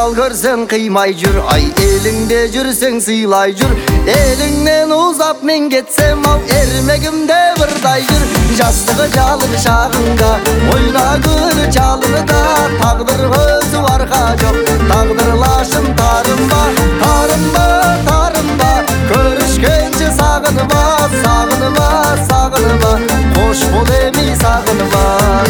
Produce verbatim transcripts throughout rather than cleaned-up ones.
тал көрсең қимай жүр, ай еліңде жүрсең сыйлай жүр. Еліңнен ұзап мен кетсем, ау ермегімде бірдай жүр. Жастығы жалын шағында, ойна гүл жалыныда, тағдыр өзі арқа жоқ, тағдыр лашым тарынба, тарынба, тарынба. Көрішкенше сағынба, сағынба, сағынба, қош бол емей сағынба.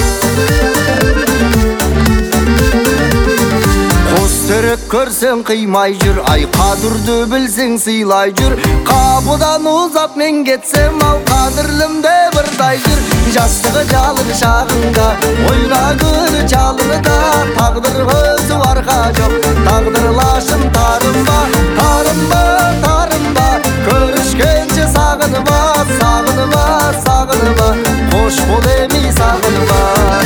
Түрік көрсең қимай жүр, ай қадырды білсең сыйлай жүр. Қапыдан ұзап мен кетсем, ау қадірлімде бірдай жүр. Жастығы жалын шағында, ойна гүл жалыныда, тағдыр өзі арқа жоқ, тағдыр лашым тарынба, тарынба, тарынба. Көрішкенше сағынба, сағынба, сағынба, қош бол емей сағынба.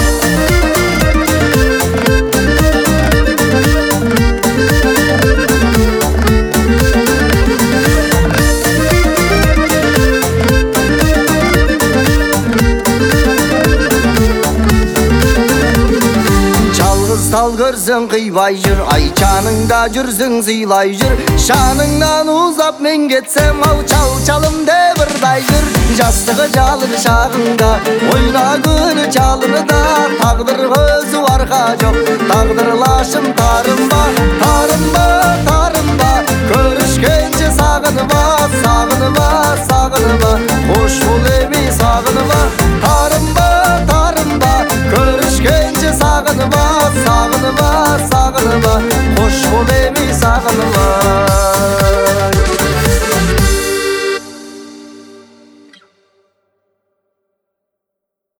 Тал көрсең қимай жүр, ай жаныңда жүрсең сыйлай жүр. Шаныңнан ұзап мен кетсем, ау чал-чалымде бірдай жүр. Жастығы жалын шағында, ойна гүл жалыныда, тағдыр өзі арқа жоқ, тағдыр лашым тарынба,